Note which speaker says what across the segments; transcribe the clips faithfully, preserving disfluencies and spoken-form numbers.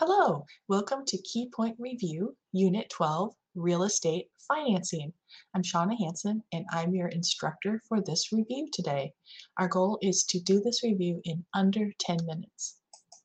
Speaker 1: Hello, welcome to Key Point Review, Unit twelve, Real Estate Financing. I'm Shauna Hanson and I'm your instructor for this review today. Our goal is to do this review in under ten minutes.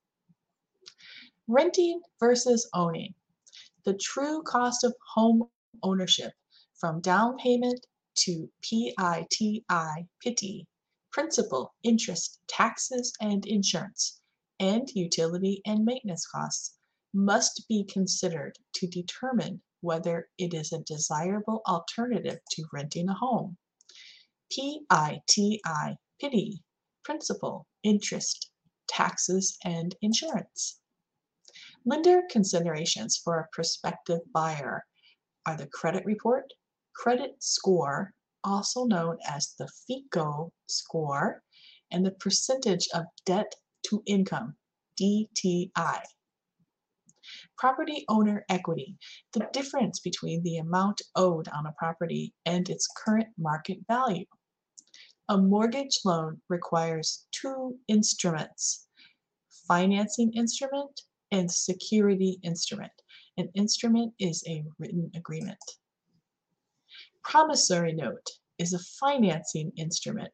Speaker 1: Renting versus owning. The true cost of home ownership, from down payment to P I T I, P I T I, principal, interest, taxes, and insurance, and utility and maintenance costs, must be considered to determine whether it is a desirable alternative to renting a home. P I T I, P I T I, principal, interest, taxes, and insurance. Lender considerations for a prospective buyer are the credit report, credit score, also known as the FICO score, and the percentage of debt to income, D T I. Property owner equity, the difference between the amount owed on a property and its current market value. A mortgage loan requires two instruments: financing instrument and security instrument. An instrument is a written agreement. Promissory note is a financing instrument,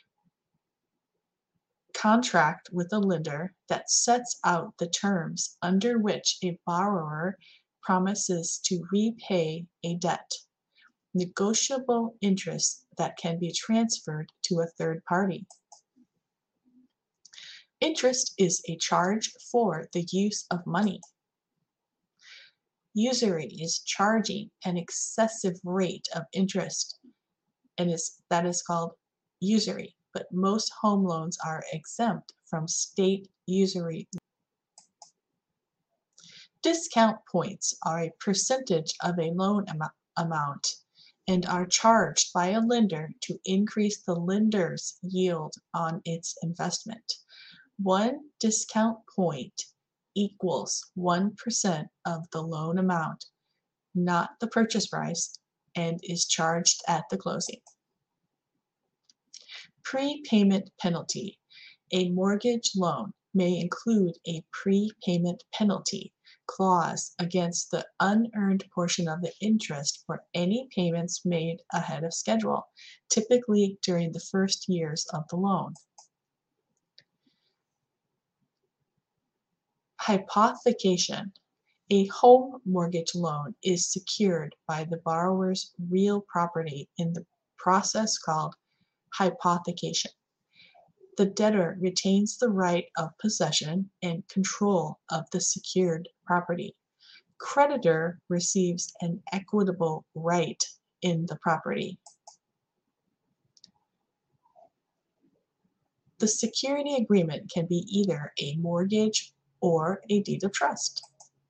Speaker 1: contract with a lender that sets out the terms under which a borrower promises to repay a debt. Negotiable interest that can be transferred to a third party. Interest is a charge for the use of money. Usury is charging an excessive rate of interest, and is, that is called usury, but most home loans are exempt from state usury. Discount points are a percentage of a loan am- amount and are charged by a lender to increase the lender's yield on its investment. One discount point equals one percent of the loan amount, not the purchase price, and is charged at the closing. Prepayment penalty. A mortgage loan may include a prepayment penalty clause against the unearned portion of the interest for any payments made ahead of schedule, typically during the first years of the loan. Hypothecation. A home mortgage loan is secured by the borrower's real property in the process called hypothecation. The debtor retains the right of possession and control of the secured property. Creditor receives an equitable right in the property. The security agreement can be either a mortgage or a deed of trust.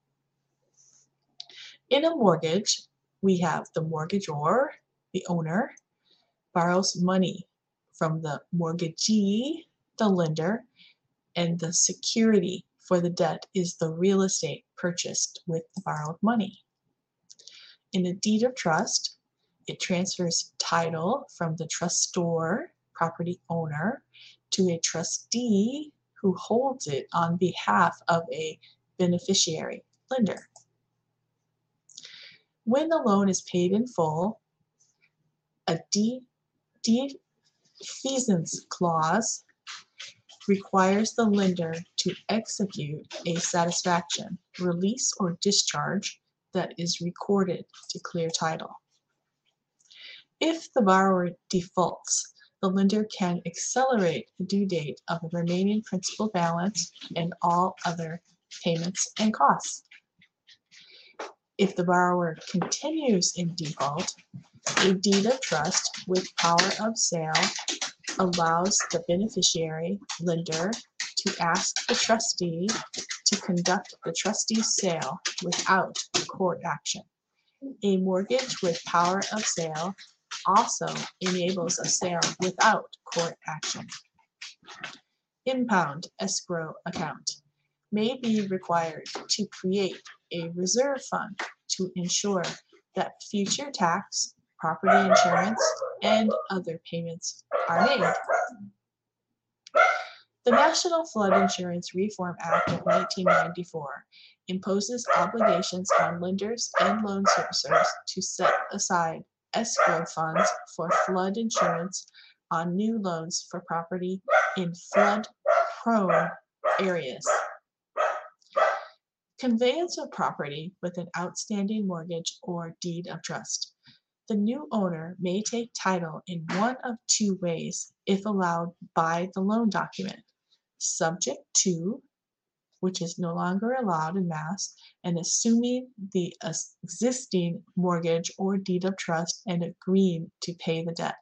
Speaker 1: In a mortgage, we have the mortgagor, the owner, borrows money from the mortgagee, the lender, and the security for the debt is the real estate purchased with the borrowed money. In a deed of trust, it transfers title from the trustor, property owner, to a trustee who holds it on behalf of a beneficiary, lender. When the loan is paid in full, a de- defeasance clause requires the lender to execute a satisfaction, release, or discharge that is recorded to clear title. If the borrower defaults, the lender can accelerate the due date of the remaining principal balance and all other payments and costs. If the borrower continues in default, a deed of trust with power of sale allows the beneficiary lender to ask the trustee to conduct the trustee's sale without court action. A mortgage with power of sale also enables a sale without court action. Impound escrow account may be required to create a reserve fund to ensure that future tax, property insurance, and other payments are made. The National Flood Insurance Reform Act of nineteen ninety-four imposes obligations on lenders and loan servicers to set aside escrow funds for flood insurance on new loans for property in flood-prone areas. Conveyance of property with an outstanding mortgage or deed of trust. The new owner may take title in one of two ways if allowed by the loan document: subject to, which is no longer allowed in Mass, and assuming the existing mortgage or deed of trust and agreeing to pay the debt.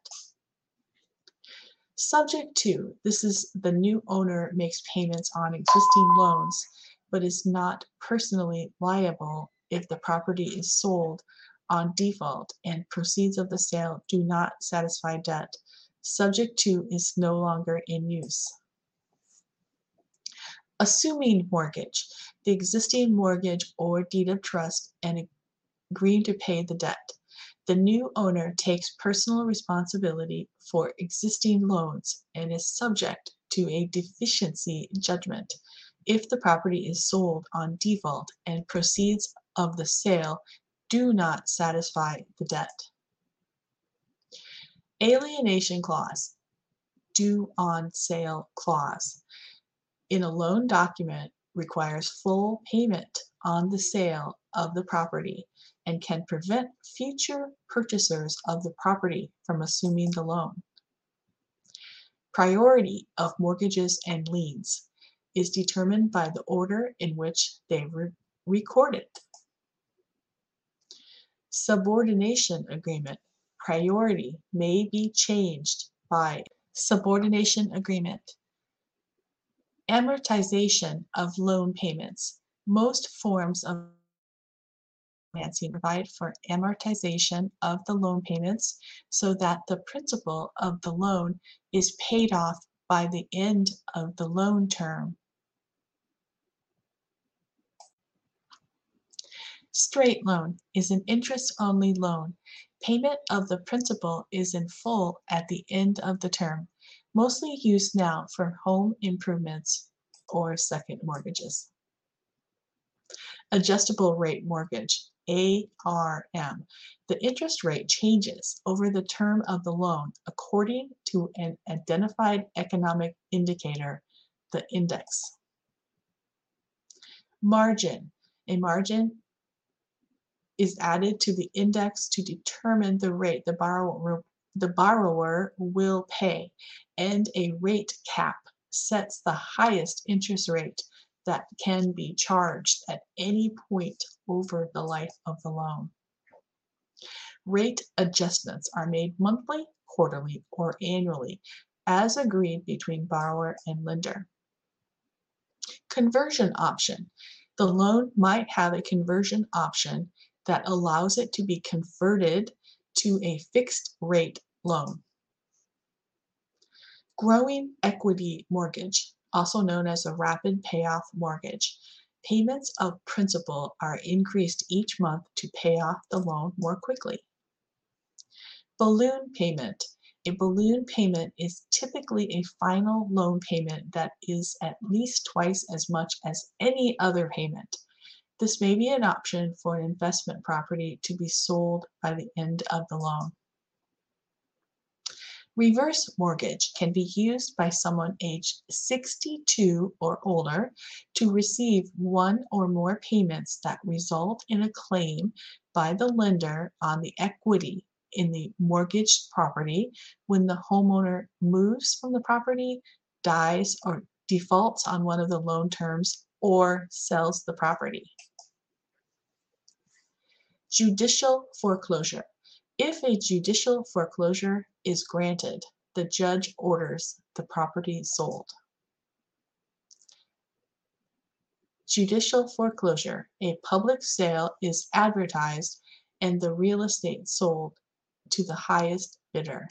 Speaker 1: Subject to, this is the new owner makes payments on existing loans, but is not personally liable if the property is sold on default and proceeds of the sale do not satisfy debt. Subject to is no longer in use. Assuming mortgage, the existing mortgage or deed of trust and agreeing to pay the debt. The new owner takes personal responsibility for existing loans and is subject to a deficiency judgment if the property is sold on default and proceeds of the sale do not satisfy the debt. Alienation clause, due on sale clause, in a loan document requires full payment on the sale of the property and can prevent future purchasers of the property from assuming the loan. Priority of mortgages and liens is determined by the order in which they were recorded. Subordination agreement. Priority may be changed by subordination agreement. Amortization of loan payments. Most forms of financing provide for amortization of the loan payments so that the principal of the loan is paid off by the end of the loan term. Straight loan is an interest-only loan. Payment of the principal is in full at the end of the term, mostly used now for home improvements or second mortgages. Adjustable rate mortgage, A R M. The interest rate changes over the term of the loan according to an identified economic indicator, the index. Margin. A margin is added to the index to determine the rate the borrower, the borrower will pay, and a rate cap sets the highest interest rate that can be charged at any point over the life of the loan. Rate adjustments are made monthly, quarterly, or annually, as agreed between borrower and lender. Conversion option. The loan might have a conversion option that allows it to be converted to a fixed rate loan. Growing equity mortgage, also known as a rapid payoff mortgage. Payments of principal are increased each month to pay off the loan more quickly. Balloon payment. A balloon payment is typically a final loan payment that is at least twice as much as any other payment. This may be an option for an investment property to be sold by the end of the loan. Reverse mortgage can be used by someone aged sixty-two or older to receive one or more payments that result in a claim by the lender on the equity in the mortgaged property when the homeowner moves from the property, dies, or defaults on one of the loan terms, or sells the property. Judicial foreclosure. If a judicial foreclosure is granted, the judge orders the property sold. Judicial foreclosure. A public sale is advertised and the real estate sold to the highest bidder.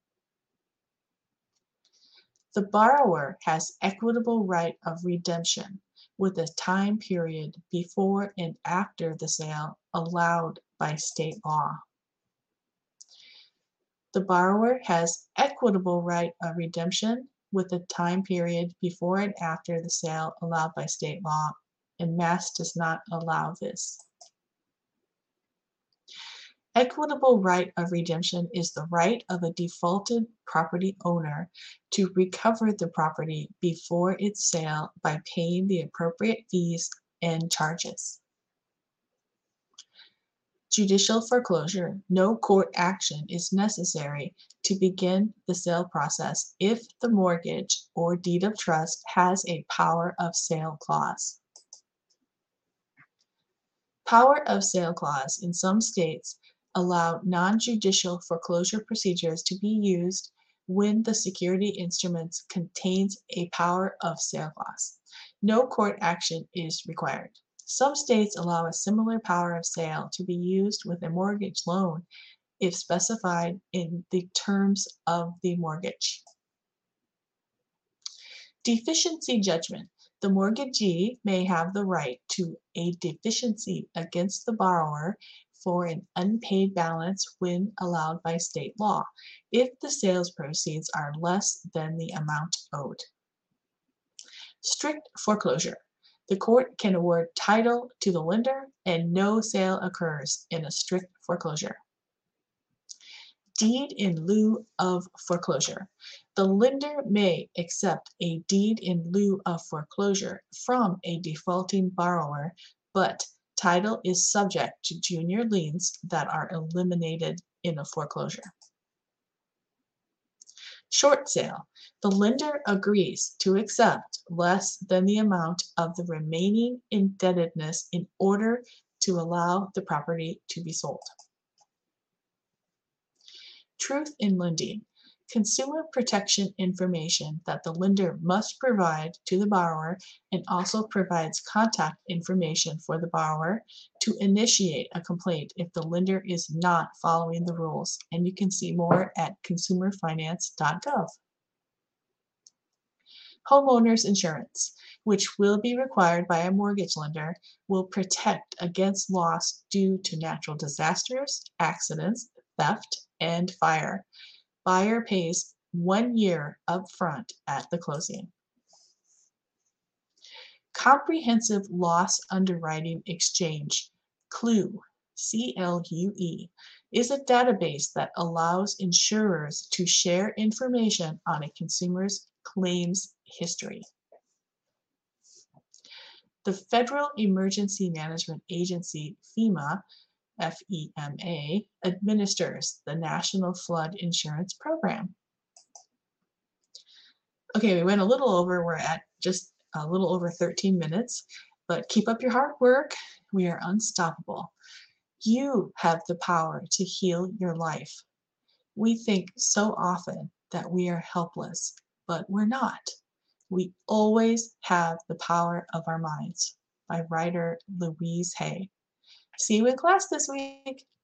Speaker 1: The borrower has equitable right of redemption with a time period before and after the sale allowed by state law. The borrower has equitable right of redemption with the time period before and after the sale allowed by state law, and Mass does not allow this. Equitable right of redemption is the right of a defaulted property owner to recover the property before its sale by paying the appropriate fees and charges. Judicial foreclosure. No court action is necessary to begin the sale process if the mortgage or deed of trust has a power of sale clause. Power of sale clause in some states allow non-judicial foreclosure procedures to be used when the security instruments contains a power of sale clause. No court action is required. Some states allow a similar power of sale to be used with a mortgage loan if specified in the terms of the mortgage. Deficiency judgment. The mortgagee may have the right to a deficiency against the borrower for an unpaid balance when allowed by state law, if the sales proceeds are less than the amount owed. Strict foreclosure. The court can award title to the lender and no sale occurs in a strict foreclosure. Deed in lieu of foreclosure. The lender may accept a deed in lieu of foreclosure from a defaulting borrower, but title is subject to junior liens that are eliminated in a foreclosure. Short sale. The lender agrees to accept less than the amount of the remaining indebtedness in order to allow the property to be sold. Truth in lending. Consumer protection information that the lender must provide to the borrower and also provides contact information for the borrower to initiate a complaint if the lender is not following the rules. And you can see more at consumer finance dot gov. Homeowners insurance, which will be required by a mortgage lender, will protect against loss due to natural disasters, accidents, theft, and fire. Buyer pays one year upfront at the closing. Comprehensive Loss Underwriting Exchange, CLUE, C L U E, is a database that allows insurers to share information on a consumer's claims history. The Federal Emergency Management Agency, FEMA, F E M A, administers the National Flood Insurance Program. Okay, we went a little over. We're at just a little over thirteen minutes, but keep up your hard work. We are unstoppable. You have the power to heal your life. We think so often that we are helpless, but we're not. We always have the power of our minds. By writer Louise Hay. See you in class this week.